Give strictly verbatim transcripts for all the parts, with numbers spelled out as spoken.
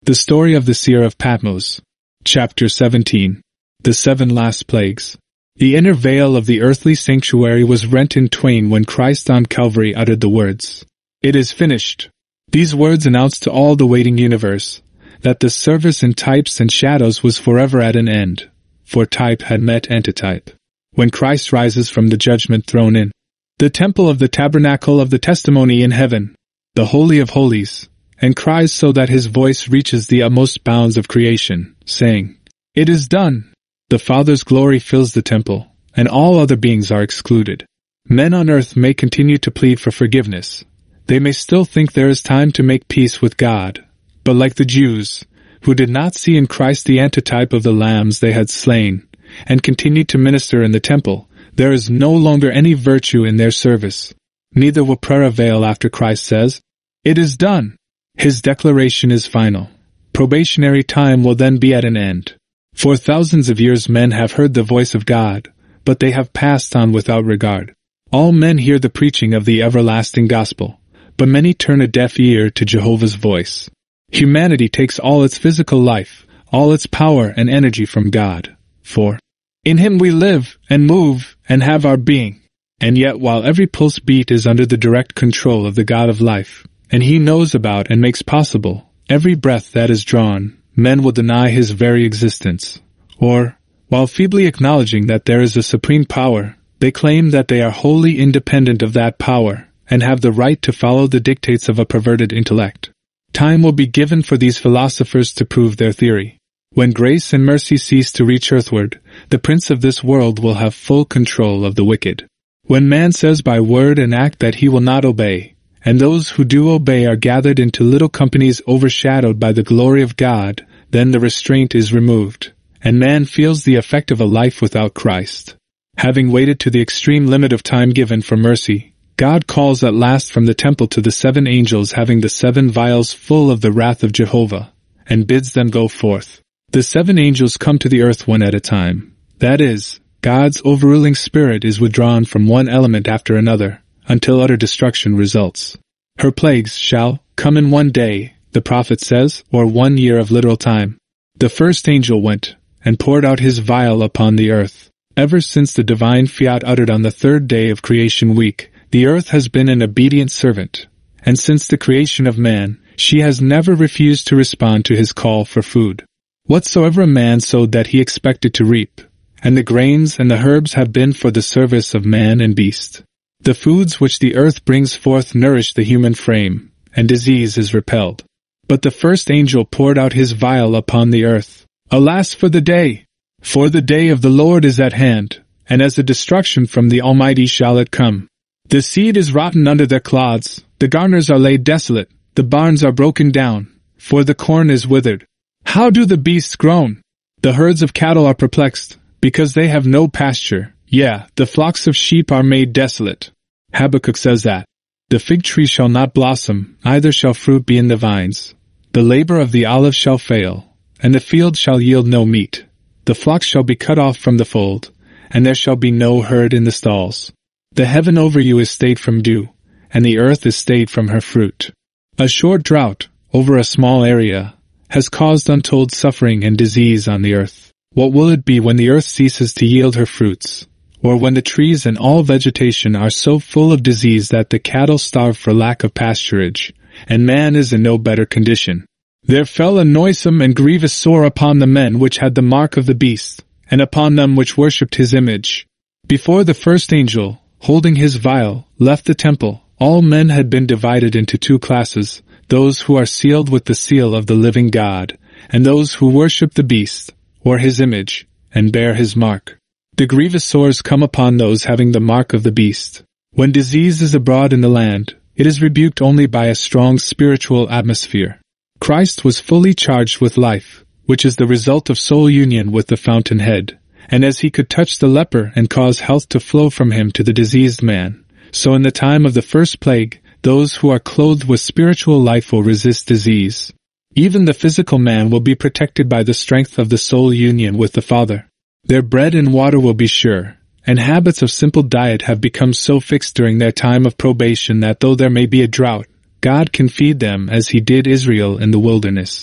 The story of the seer of Patmos. Chapter seventeen. The seven last plagues. The inner veil of the earthly sanctuary was rent in twain when Christ on Calvary uttered the words, "It is finished." These words announced to all the waiting universe that the service in types and shadows was forever at an end, for type had met antitype. When Christ rises from the judgment throne in the temple of the tabernacle of the testimony in heaven, the Holy of Holies, and cries so that his voice reaches the utmost bounds of creation, saying, "It is done." The Father's glory fills the temple, and all other beings are excluded. Men on earth may continue to plead for forgiveness. They may still think there is time to make peace with God, but like the Jews, who did not see in Christ the antitype of the lambs they had slain, and continued to minister in the temple, there is no longer any virtue in their service. Neither will prayer avail after Christ says, "It is done." His declaration is final. Probationary time will then be at an end. For thousands of years men have heard the voice of God, but they have passed on without regard. All men hear the preaching of the everlasting gospel, but many turn a deaf ear to Jehovah's voice. Humanity takes all its physical life, all its power and energy from God, for in Him we live and move and have our being. And yet while every pulse beat is under the direct control of the God of life, and He knows about and makes possible every breath that is drawn, men will deny His very existence. Or, while feebly acknowledging that there is a supreme power, they claim that they are wholly independent of that power, and have the right to follow the dictates of a perverted intellect. Time will be given for these philosophers to prove their theory. When grace and mercy cease to reach earthward, the prince of this world will have full control of the wicked. When man says by word and act that he will not obey, and those who do obey are gathered into little companies overshadowed by the glory of God, then the restraint is removed, and man feels the effect of a life without Christ. Having waited to the extreme limit of time given for mercy, God calls at last from the temple to the seven angels having the seven vials full of the wrath of Jehovah, and bids them go forth. The seven angels come to the earth one at a time. That is, God's overruling spirit is withdrawn from one element after another, until utter destruction results. Her plagues shall come in one day, the prophet says, or one year of literal time. The first angel went, and poured out his vial upon the earth. Ever since the divine fiat uttered on the third day of creation week, the earth has been an obedient servant, and since the creation of man, she has never refused to respond to his call for food. Whatsoever a man sowed that he expected to reap, and the grains and the herbs have been for the service of man and beast. The foods which the earth brings forth nourish the human frame, and disease is repelled. But the first angel poured out his vial upon the earth. Alas for the day! For the day of the Lord is at hand, and as a destruction from the Almighty shall it come. The seed is rotten under their clods, the garners are laid desolate, the barns are broken down, for the corn is withered. How do the beasts groan? The herds of cattle are perplexed, because they have no pasture. Yeah, the flocks of sheep are made desolate. Habakkuk says that. The fig tree shall not blossom, neither shall fruit be in the vines. The labor of the olive shall fail, and the field shall yield no meat. The flocks shall be cut off from the fold, and there shall be no herd in the stalls. The heaven over you is stayed from dew, and the earth is stayed from her fruit. A short drought, over a small area, has caused untold suffering and disease on the earth. What will it be when the earth ceases to yield her fruits, or when the trees and all vegetation are so full of disease that the cattle starve for lack of pasturage, and man is in no better condition? There fell a noisome and grievous sore upon the men which had the mark of the beast, and upon them which worshipped his image. Before the first angel, holding his vial, left the temple, all men had been divided into two classes, those who are sealed with the seal of the living God, and those who worship the beast, or his image, and bear his mark. The grievous sores come upon those having the mark of the beast. When disease is abroad in the land, it is rebuked only by a strong spiritual atmosphere. Christ was fully charged with life, which is the result of soul union with the fountainhead, and as he could touch the leper and cause health to flow from him to the diseased man, so in the time of the first plague, those who are clothed with spiritual life will resist disease. Even the physical man will be protected by the strength of the soul union with the Father. Their bread and water will be sure, and habits of simple diet have become so fixed during their time of probation that though there may be a drought, God can feed them as he did Israel in the wilderness.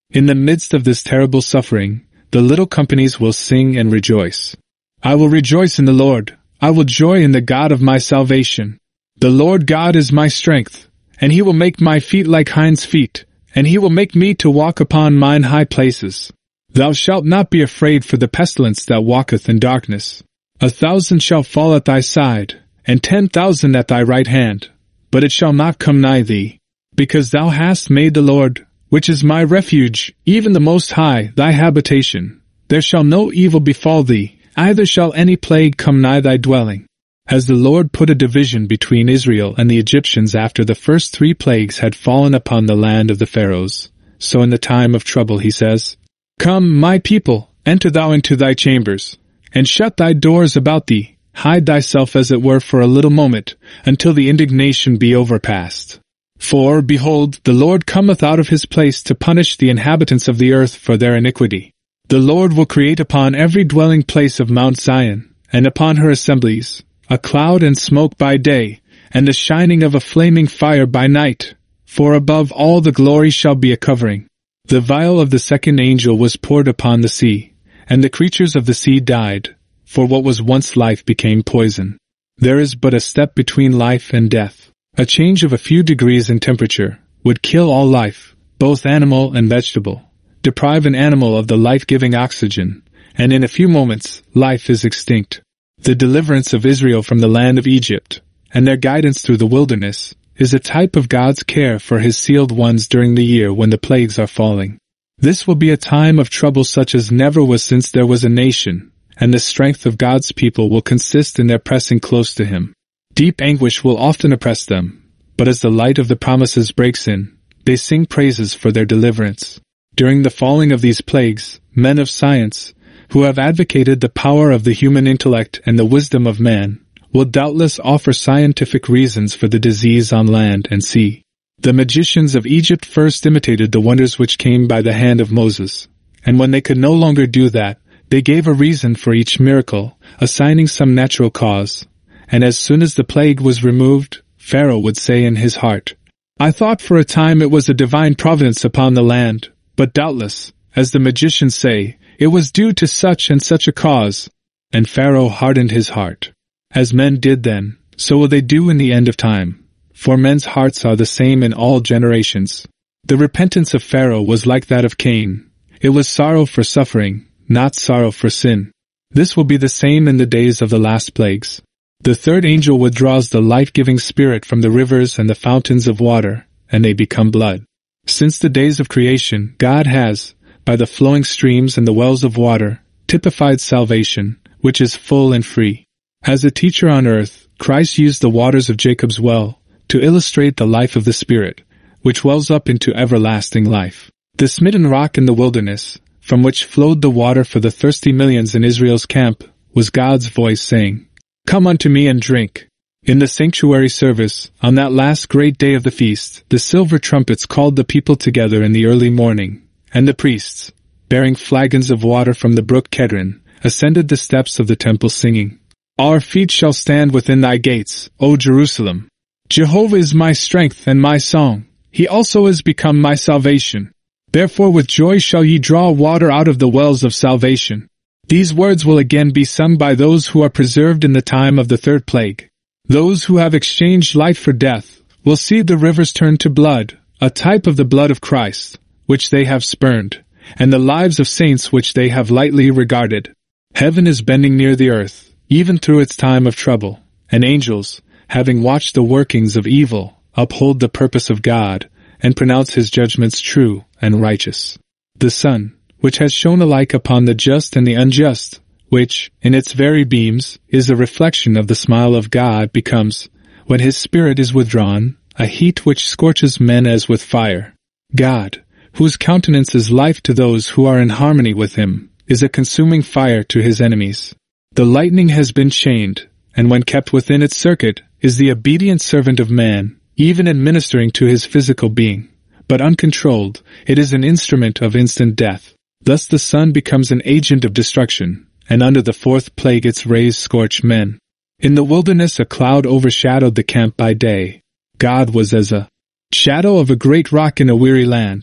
In the midst of this terrible suffering, the little companies will sing and rejoice. I will rejoice in the Lord. I will joy in the God of my salvation. The Lord God is my strength, and he will make my feet like hinds' feet, and he will make me to walk upon mine high places. Thou shalt not be afraid for the pestilence that walketh in darkness. A thousand shall fall at thy side, and ten thousand at thy right hand, but it shall not come nigh thee. Because thou hast made the Lord, which is my refuge, even the Most High, thy habitation, there shall no evil befall thee, neither shall any plague come nigh thy dwelling. As the Lord put a division between Israel and the Egyptians after the first three plagues had fallen upon the land of the Pharaohs, so in the time of trouble he says, Come, my people, enter thou into thy chambers, and shut thy doors about thee, hide thyself as it were for a little moment, until the indignation be overpast. For, behold, the Lord cometh out of his place to punish the inhabitants of the earth for their iniquity. The Lord will create upon every dwelling place of Mount Zion, and upon her assemblies, a cloud and smoke by day, and the shining of a flaming fire by night, for above all the glory shall be a covering. The vial of the second angel was poured upon the sea, and the creatures of the sea died, for what was once life became poison. There is but a step between life and death. A change of a few degrees in temperature would kill all life, both animal and vegetable, deprive an animal of the life-giving oxygen, and in a few moments, life is extinct. The deliverance of Israel from the land of Egypt, and their guidance through the wilderness, is a type of God's care for his sealed ones during the year when the plagues are falling. This will be a time of trouble such as never was since there was a nation, and the strength of God's people will consist in their pressing close to him. Deep anguish will often oppress them, but as the light of the promises breaks in, they sing praises for their deliverance. During the falling of these plagues, men of science, who have advocated the power of the human intellect and the wisdom of man, will doubtless offer scientific reasons for the disease on land and sea. The magicians of Egypt first imitated the wonders which came by the hand of Moses, and when they could no longer do that, they gave a reason for each miracle, assigning some natural cause. And as soon as the plague was removed, Pharaoh would say in his heart, I thought for a time it was a divine providence upon the land, but doubtless, as the magicians say, it was due to such and such a cause. And Pharaoh hardened his heart. As men did then, so will they do in the end of time. For men's hearts are the same in all generations. The repentance of Pharaoh was like that of Cain. It was sorrow for suffering, not sorrow for sin. This will be the same in the days of the last plagues. The third angel withdraws the life-giving spirit from the rivers and the fountains of water, and they become blood. Since the days of creation, God has, by the flowing streams and the wells of water, typified salvation, which is full and free. As a teacher on earth, Christ used the waters of Jacob's well to illustrate the life of the Spirit, which wells up into everlasting life. The smitten rock in the wilderness, from which flowed the water for the thirsty millions in Israel's camp, was God's voice saying, Come unto me and drink. In the sanctuary service, on that last great day of the feast, the silver trumpets called the people together in the early morning, and the priests, bearing flagons of water from the brook Kedron, ascended the steps of the temple singing, Our feet shall stand within thy gates, O Jerusalem. Jehovah is my strength and my song. He also is become my salvation. Therefore with joy shall ye draw water out of the wells of salvation. These words will again be sung by those who are preserved in the time of the third plague. Those who have exchanged life for death will see the rivers turn to blood, a type of the blood of Christ, which they have spurned, and the lives of saints which they have lightly regarded. Heaven is bending near the earth, even through its time of trouble, and angels, having watched the workings of evil, uphold the purpose of God, and pronounce his judgments true and righteous. The sun, which has shone alike upon the just and the unjust, which, in its very beams, is a reflection of the smile of God, becomes, when his spirit is withdrawn, a heat which scorches men as with fire. God, whose countenance is life to those who are in harmony with him, is a consuming fire to his enemies. The lightning has been chained, and when kept within its circuit, is the obedient servant of man, even administering to his physical being. But uncontrolled, it is an instrument of instant death. Thus the sun becomes an agent of destruction, and under the fourth plague its rays scorch men. In the wilderness a cloud overshadowed the camp by day. God was as a shadow of a great rock in a weary land.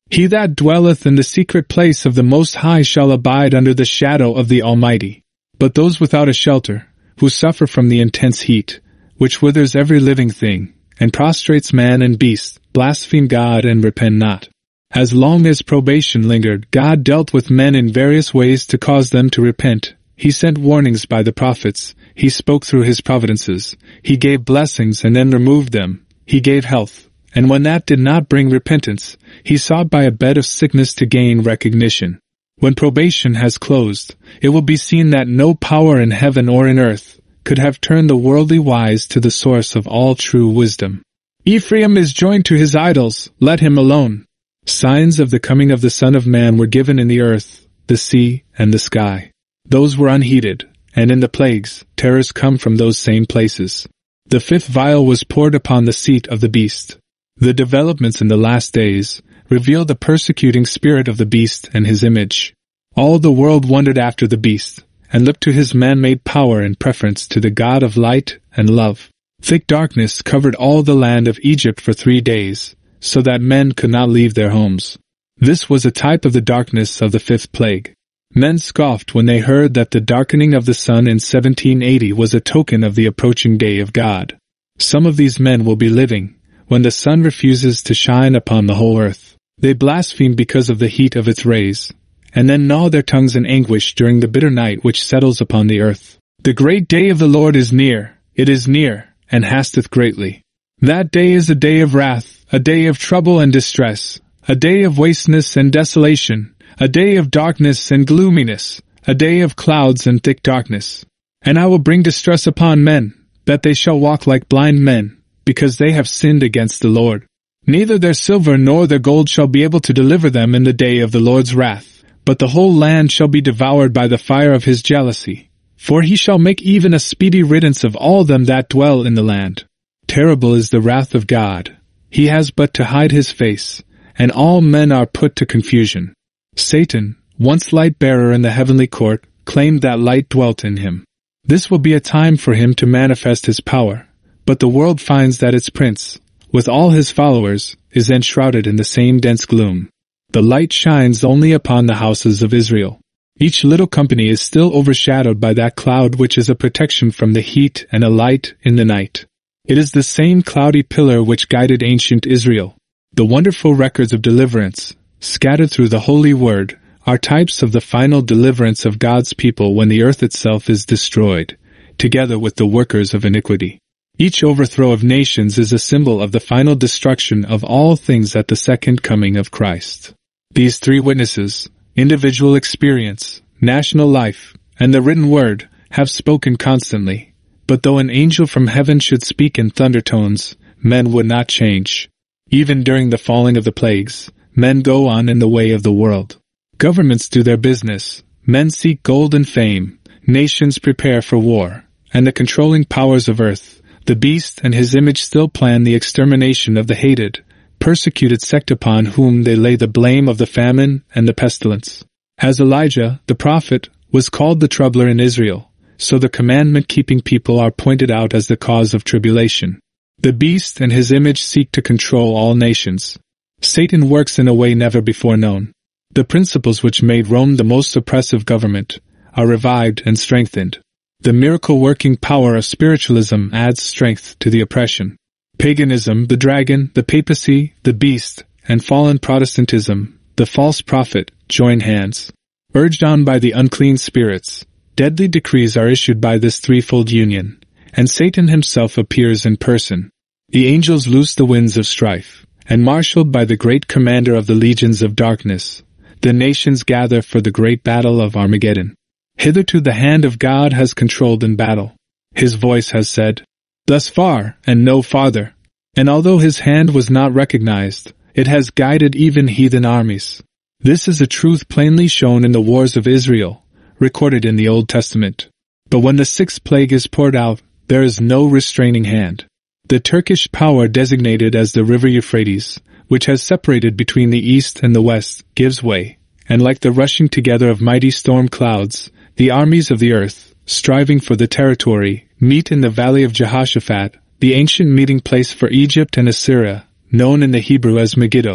He that dwelleth in the secret place of the Most High shall abide under the shadow of the Almighty. But those without a shelter, who suffer from the intense heat, which withers every living thing, and prostrates man and beast, blaspheme God and repent not. As long as probation lingered, God dealt with men in various ways to cause them to repent. He sent warnings by the prophets, He spoke through His providences, He gave blessings and then removed them, He gave health, and when that did not bring repentance, He sought by a bed of sickness to gain recognition. When probation has closed, it will be seen that no power in heaven or in earth could have turned the worldly wise to the source of all true wisdom. Ephraim is joined to his idols, let him alone. Signs of the coming of the Son of Man were given in the earth, the sea, and the sky. Those were unheeded, and in the plagues, terrors come from those same places. The fifth vial was poured upon the seat of the beast. The developments in the last days reveal the persecuting spirit of the beast and his image. All the world wondered after the beast, and looked to his man-made power in preference to the God of light and love. Thick darkness covered all the land of Egypt for three days, so that men could not leave their homes. This was a type of the darkness of the fifth plague. Men scoffed when they heard that the darkening of the sun in seventeen eighty was a token of the approaching day of God. Some of these men will be living when the sun refuses to shine upon the whole earth. They blaspheme because of the heat of its rays, and then gnaw their tongues in anguish during the bitter night which settles upon the earth. The great day of the Lord is near, it is near, and hasteth greatly. That day is a day of wrath, a day of trouble and distress, a day of wasteness and desolation, a day of darkness and gloominess, a day of clouds and thick darkness. And I will bring distress upon men, that they shall walk like blind men, because they have sinned against the Lord. Neither their silver nor their gold shall be able to deliver them in the day of the Lord's wrath, but the whole land shall be devoured by the fire of his jealousy. For he shall make even a speedy riddance of all them that dwell in the land. Terrible is the wrath of God. He has but to hide his face, and all men are put to confusion. Satan, once light-bearer in the heavenly court, claimed that light dwelt in him. This will be a time for him to manifest his power, but the world finds that its prince, with all his followers, is enshrouded in the same dense gloom. The light shines only upon the houses of Israel. Each little company is still overshadowed by that cloud which is a protection from the heat and a light in the night. It is the same cloudy pillar which guided ancient Israel. The wonderful records of deliverance, scattered through the Holy Word, are types of the final deliverance of God's people when the earth itself is destroyed, together with the workers of iniquity. Each overthrow of nations is a symbol of the final destruction of all things at the second coming of Christ. These three witnesses, individual experience, national life, and the written word, have spoken constantly. But though an angel from heaven should speak in thunder tones, men would not change. Even during the falling of the plagues, men go on in the way of the world. Governments do their business, men seek gold and fame, nations prepare for war, and the controlling powers of earth, the beast and his image still plan the extermination of the hated, persecuted sect upon whom they lay the blame of the famine and the pestilence. As Elijah, the prophet, was called the troubler in Israel, so the commandment-keeping people are pointed out as the cause of tribulation. The beast and his image seek to control all nations. Satan works in a way never before known. The principles which made Rome the most oppressive government are revived and strengthened. The miracle-working power of spiritualism adds strength to the oppression. Paganism, the dragon, the papacy, the beast, and fallen Protestantism, the false prophet, join hands. Urged on by the unclean spirits, deadly decrees are issued by this threefold union, and Satan himself appears in person. The angels loose the winds of strife, and marshaled by the great commander of the legions of darkness, the nations gather for the great battle of Armageddon. Hitherto the hand of God has controlled in battle. His voice has said, "Thus far, and no farther." And although his hand was not recognized, it has guided even heathen armies. This is a truth plainly shown in the wars of Israel, recorded in the Old Testament. But when the sixth plague is poured out, there is no restraining hand. The Turkish power designated as the river Euphrates, which has separated between the east and the west, gives way, and like the rushing together of mighty storm clouds, the armies of the earth, striving for the territory, meet in the valley of Jehoshaphat, the ancient meeting place for Egypt and Assyria, known in the Hebrew as Megiddo,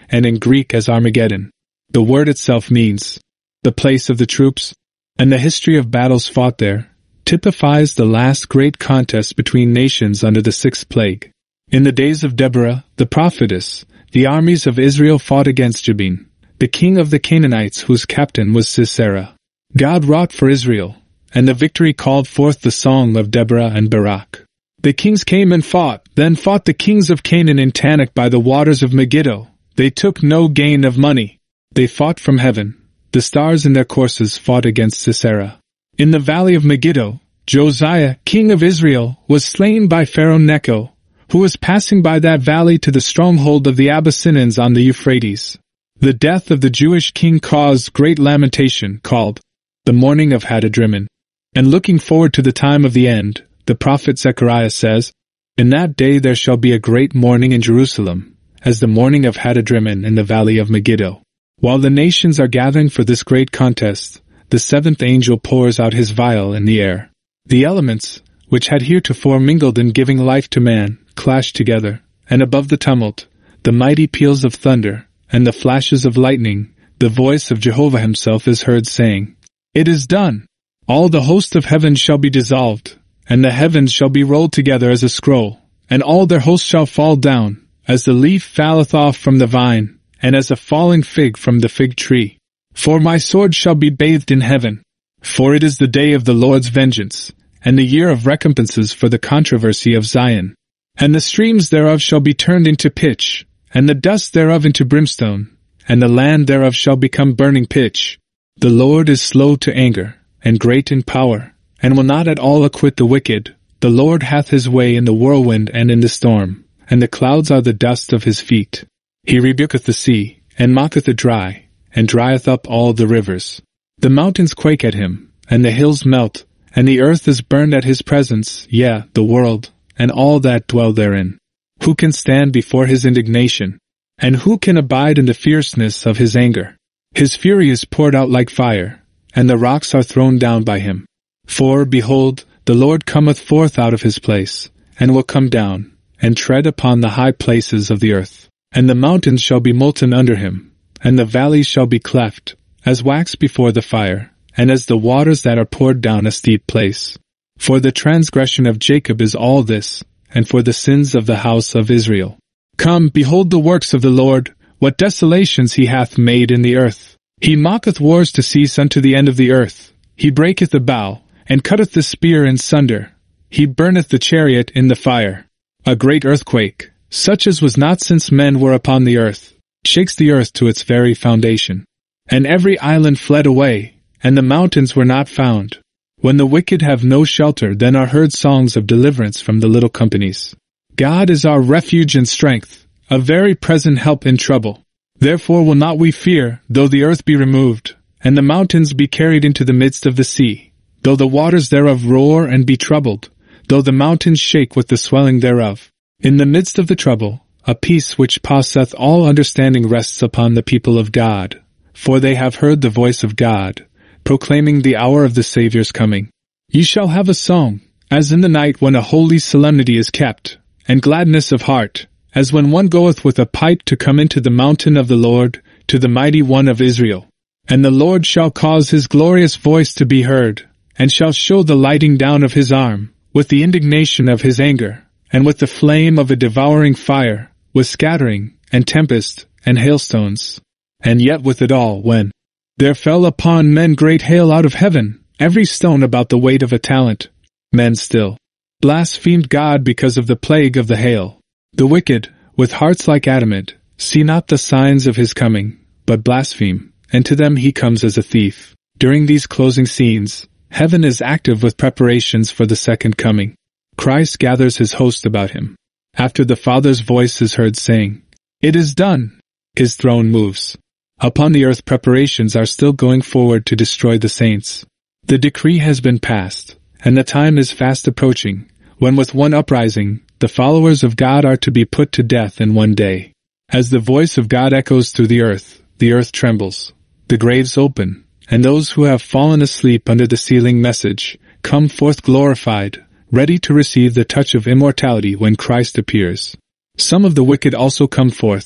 and in Greek as Armageddon. The word itself means the place of the troops, and the history of battles fought there typifies the last great contest between nations under the sixth plague. In the days of Deborah, the prophetess, the armies of Israel fought against Jabin, the king of the Canaanites whose captain was Sisera. God wrought for Israel, and the victory called forth the song of Deborah and Barak. The kings came and fought, then fought the kings of Canaan in Tanakh by the waters of Megiddo. They took no gain of money. They fought from heaven. The stars in their courses fought against Sisera. In the valley of Megiddo, Josiah, king of Israel, was slain by Pharaoh Necho, who was passing by that valley to the stronghold of the Abyssinians on the Euphrates. The death of the Jewish king caused great lamentation, called the mourning of Hadadrimmon. And looking forward to the time of the end, the prophet Zechariah says, "In that day there shall be a great mourning in Jerusalem, as the mourning of Hadadrimmon in the valley of Megiddo." While the nations are gathering for this great contest, the seventh angel pours out his vial in the air. The elements, which had heretofore mingled in giving life to man, clash together, and above the tumult, the mighty peals of thunder, and the flashes of lightning, the voice of Jehovah himself is heard saying, "It is done! All the host of heaven shall be dissolved, and the heavens shall be rolled together as a scroll, and all their hosts shall fall down, as the leaf falleth off from the vine, and as a falling fig from the fig tree. For my sword shall be bathed in heaven. For it is the day of the Lord's vengeance, and the year of recompenses for the controversy of Zion. And the streams thereof shall be turned into pitch, and the dust thereof into brimstone, and the land thereof shall become burning pitch. The Lord is slow to anger, and great in power, and will not at all acquit the wicked. The Lord hath his way in the whirlwind and in the storm, and the clouds are the dust of his feet. He rebuketh the sea, and mocketh the dry, and drieth up all the rivers. The mountains quake at him, and the hills melt, and the earth is burned at his presence, yea, the world, and all that dwell therein. Who can stand before his indignation? And who can abide in the fierceness of his anger? His fury is poured out like fire, and the rocks are thrown down by him. For, behold, the Lord cometh forth out of his place, and will come down, and tread upon the high places of the earth. And the mountains shall be molten under him, and the valleys shall be cleft, as wax before the fire, and as the waters that are poured down a steep place. For the transgression of Jacob is all this, and for the sins of the house of Israel. Come, behold the works of the Lord, what desolations he hath made in the earth. He mocketh wars to cease unto the end of the earth. He breaketh the bow, and cutteth the spear in sunder. He burneth the chariot in the fire. A great earthquake, such as was not since men were upon the earth, shakes the earth to its very foundation. And every island fled away, and the mountains were not found. When the wicked have no shelter, then are heard songs of deliverance from the little companies. God is our refuge and strength, a very present help in trouble. Therefore will not we fear, though the earth be removed, and the mountains be carried into the midst of the sea, though the waters thereof roar and be troubled, though the mountains shake with the swelling thereof. In the midst of the trouble, a peace which passeth all understanding rests upon the people of God, for they have heard the voice of God, proclaiming the hour of the Saviour's coming. Ye shall have a song, as in the night when a holy solemnity is kept, and gladness of heart, as when one goeth with a pipe to come into the mountain of the Lord, to the mighty one of Israel. And the Lord shall cause his glorious voice to be heard, and shall show the lighting down of his arm, with the indignation of his anger, and with the flame of a devouring fire, with scattering, and tempest, and hailstones. And yet with it all, when there fell upon men great hail out of heaven, every stone about the weight of a talent, men still blasphemed God because of the plague of the hail. The wicked, with hearts like adamant, see not the signs of his coming, but blaspheme, and to them he comes as a thief. During these closing scenes, heaven is active with preparations for the second coming. Christ gathers his host about him. After the Father's voice is heard saying, "It is done," his throne moves. Upon the earth preparations are still going forward to destroy the saints. The decree has been passed, and the time is fast approaching, when with one uprising, the followers of God are to be put to death in one day. As the voice of God echoes through the earth, the earth trembles, the graves open, and those who have fallen asleep under the sealing message come forth glorified, ready to receive the touch of immortality when Christ appears. Some of the wicked also come forth,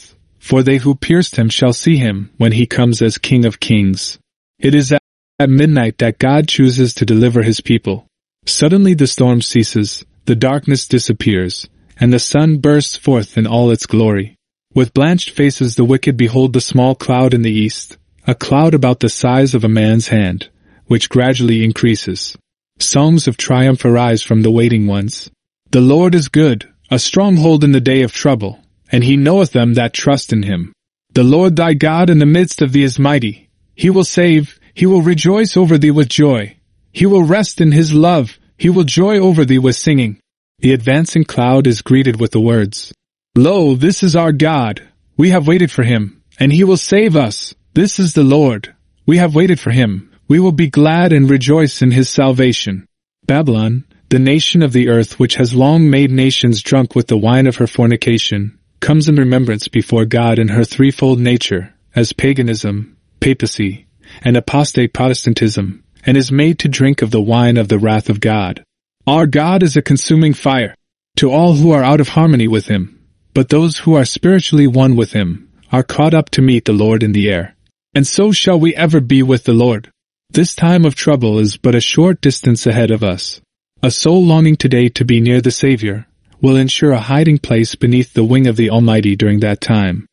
for they who pierced him shall see him when he comes as King of Kings. It is at midnight that God chooses to deliver his people. Suddenly the storm ceases, the darkness disappears, and the sun bursts forth in all its glory. With blanched faces the wicked behold the small cloud in the east, a cloud about the size of a man's hand, which gradually increases. Songs of triumph arise from the waiting ones. The Lord is good, a stronghold in the day of trouble, and he knoweth them that trust in him. The Lord thy God in the midst of thee is mighty. He will save, he will rejoice over thee with joy. He will rest in his love, he will joy over thee with singing. The advancing cloud is greeted with the words, Lo, this is our God. We have waited for him, and he will save us. This is the Lord. We have waited for him. We will be glad and rejoice in his salvation. Babylon, the nation of the earth which has long made nations drunk with the wine of her fornication, comes in remembrance before God in her threefold nature, as paganism, papacy, and apostate Protestantism, and is made to drink of the wine of the wrath of God. Our God is a consuming fire to all who are out of harmony with him, but those who are spiritually one with him are caught up to meet the Lord in the air. And so shall we ever be with the Lord. This time of trouble is but a short distance ahead of us. A soul longing today to be near the Savior will ensure a hiding place beneath the wing of the Almighty during that time.